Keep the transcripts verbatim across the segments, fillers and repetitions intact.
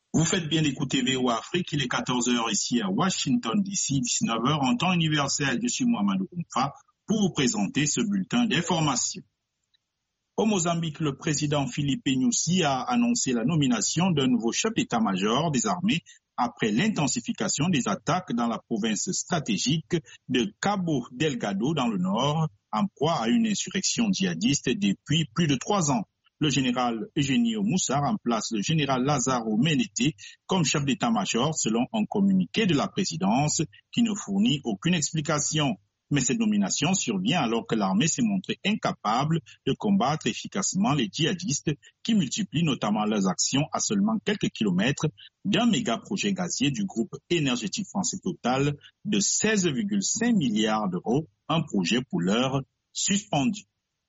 Vous faites bien d'écouter V O Afrique, il est quatorze heures ici à Washington D C, dix-neuf heures en temps universel. Je suis Mohamed Oumfa pour vous présenter ce bulletin d'information. Au Mozambique, le président Philippe Nyusi a annoncé la nomination d'un nouveau chef d'état-major des armées après l'intensification des attaques dans la province stratégique de Cabo Delgado dans le nord, en proie à une insurrection djihadiste depuis plus de trois ans. Le général Eugenio Moussa remplace le général Lazaro Menete comme chef d'état-major selon un communiqué de la présidence qui ne fournit aucune explication. Mais cette nomination survient alors que l'armée s'est montrée incapable de combattre efficacement les djihadistes qui multiplient notamment leurs actions à seulement quelques kilomètres d'un méga projet gazier du groupe énergétique français Total de seize virgule cinq milliards d'euros, un projet pour l'heure suspendu.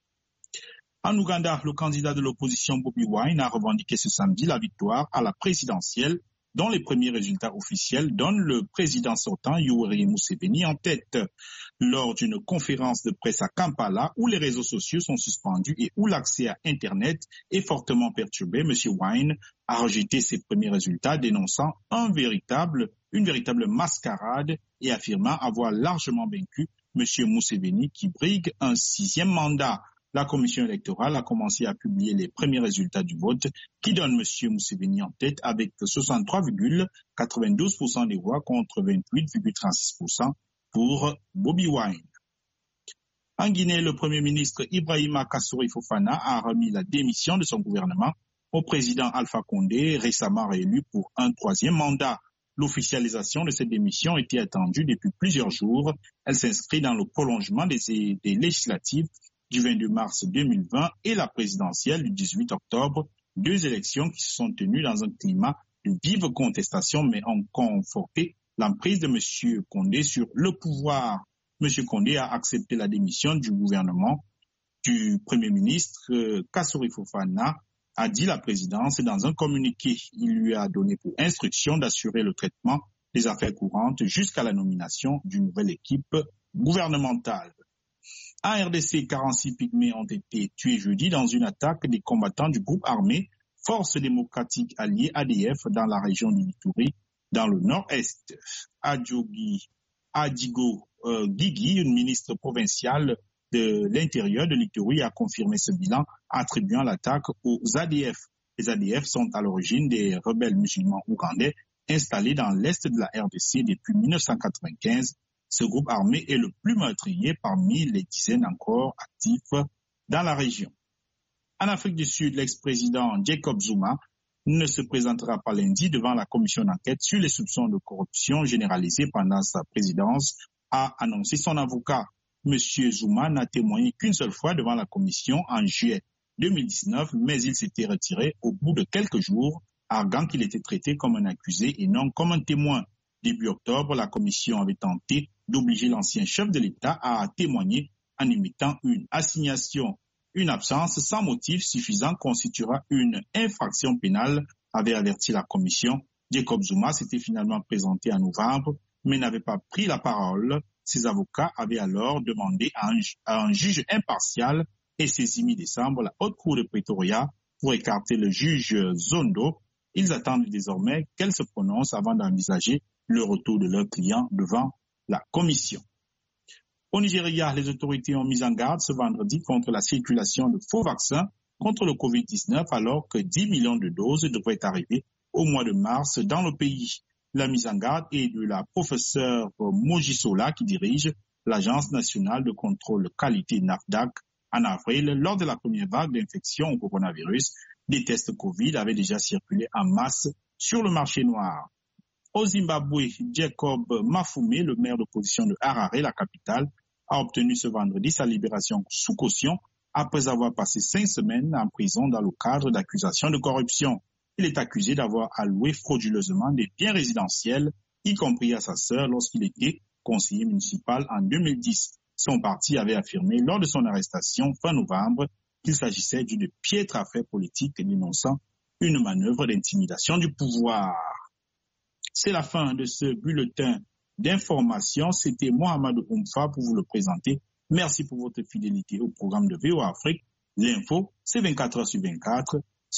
En Ouganda, le candidat de l'opposition Bobi Wine a revendiqué ce samedi la victoire à la présidentielle dont les premiers résultats officiels donnent le président sortant Yoweri Museveni en tête. Lors d'une conférence de presse à Kampala où les réseaux sociaux sont suspendus et où l'accès à Internet est fortement perturbé, M. Wine a rejeté ses premiers résultats dénonçant un véritable, une véritable mascarade et affirmant avoir largement vaincu M. Museveni qui brigue un sixième mandat. La commission électorale a commencé à publier les premiers résultats du vote qui donnent M. Museveni en tête avec soixante-trois virgule quatre-vingt-douze pour cent des voix contre vingt-huit virgule trente-six pour cent pour Bobi Wine. En Guinée, le Premier ministre Ibrahima Kassory Fofana a remis la démission de son gouvernement au président Alpha Condé, récemment réélu pour un troisième mandat. L'officialisation de cette démission était attendue depuis plusieurs jours. Elle s'inscrit dans le prolongement des, des législatives du vingt-deux mars deux mille vingt et la présidentielle du dix-huit octobre, deux élections qui se sont tenues dans un climat de vive contestation mais ont conforté l'emprise de M. Condé sur le pouvoir. M. Condé a accepté la démission du gouvernement du Premier ministre euh, Kassory Fofana, a dit la présidence dans un communiqué. Il lui a donné pour instruction d'assurer le traitement des affaires courantes jusqu'à la nomination d'une nouvelle équipe gouvernementale. En R D C, quarante-six pygmées ont été tués jeudi dans une attaque des combattants du groupe armé Force démocratique alliée A D F dans la région du Ituri, dans le nord-est. Adjogi, Adigo euh, Guigui, une ministre provinciale de l'intérieur de l'Ituri, a confirmé ce bilan, attribuant l'attaque aux A D F. Les A D F sont à l'origine des rebelles musulmans ougandais installés dans l'est de la R D C depuis mille neuf cent quatre-vingt-quinze. Ce groupe armé est le plus meurtrier parmi les dizaines encore actifs dans la région. En Afrique du Sud, l'ex-président Jacob Zuma ne se présentera pas lundi devant la commission d'enquête sur les soupçons de corruption généralisés pendant sa présidence, a annoncé son avocat. Monsieur Zuma n'a témoigné qu'une seule fois devant la commission en juillet deux mille dix-neuf, mais il s'était retiré au bout de quelques jours, arguant qu'il était traité comme un accusé et non comme un témoin. Début octobre, la commission avait tenté d'obliger l'ancien chef de l'État à témoigner en émettant une assignation. Une absence sans motif suffisant constituera une infraction pénale, avait averti la commission. Jacob Zuma s'était finalement présenté en novembre, mais n'avait pas pris la parole. Ses avocats avaient alors demandé à un, à un juge impartial et saisi mi-décembre la haute cour de Pretoria pour écarter le juge Zondo. Ils attendent désormais qu'elle se prononce avant d'envisager le retour de leurs clients devant la commission. Au Nigeria, les autorités ont mis en garde ce vendredi contre la circulation de faux vaccins contre le covid dix-neuf alors que dix millions de doses devraient arriver au mois de mars dans le pays. La mise en garde est de la professeure Mojisola qui dirige l'Agence nationale de contrôle qualité NAFDAC. En avril, lors de la première vague d'infection au coronavirus, des tests Covid avaient déjà circulé en masse sur le marché noir. Au Zimbabwe, Jacob Mafume, le maire d'opposition de Harare, la capitale, a obtenu ce vendredi sa libération sous caution après avoir passé cinq semaines en prison dans le cadre d'accusations de corruption. Il est accusé d'avoir alloué frauduleusement des biens résidentiels, y compris à sa sœur lorsqu'il était conseiller municipal en deux mille dix. Son parti avait affirmé lors de son arrestation fin novembre qu'il s'agissait d'une piètre affaire politique dénonçant une manœuvre d'intimidation du pouvoir. C'est la fin de ce bulletin d'information. C'était Mohamed Oumfa pour vous le présenter. Merci pour votre fidélité au programme de V O Afrique. L'info, c'est vingt-quatre heures sur vingt-quatre.